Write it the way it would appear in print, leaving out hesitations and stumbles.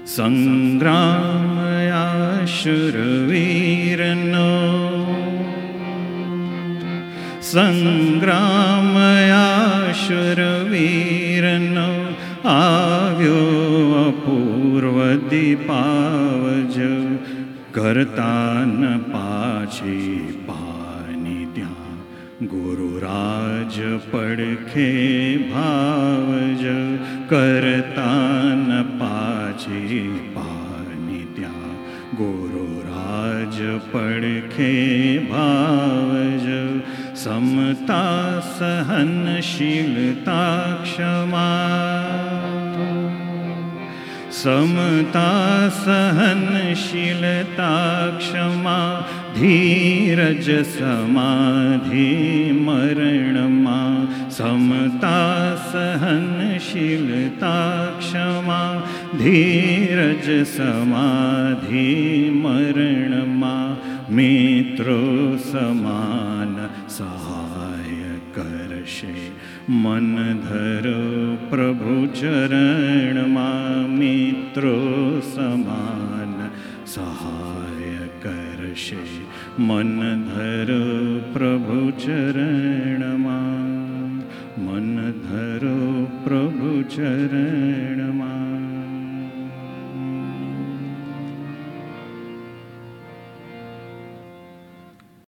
સંગ્રામયાશુરવીરનો સંગ્રામયાશુરવીરનો આવ્યો અપૂર્વ દીપાવજ કરતા ન પાછી પાની ત્યાં ગુરુરાજ પડખે ભાવજ કરતા ન પાછી પાની ત્યાં ગુરુરાજ પડખે ભાવજ સમતા સહનશીલતા ક્ષમા સમતા સહનશીલતા ક્ષમા ધીરજ સમાધિ મરણમાં સમતા સહનશીલતા ક્ષમા ધીરજ સમાધિ મરણમાં મિત્રો સમાન સહાય કરશે મન ધરો પ્રભુ ચરણમાં મિત્રો સમાન સહાય કરશે મન ધરો પ્રભુ ચરણમાં મન ધરો પ્રભુ ચરણ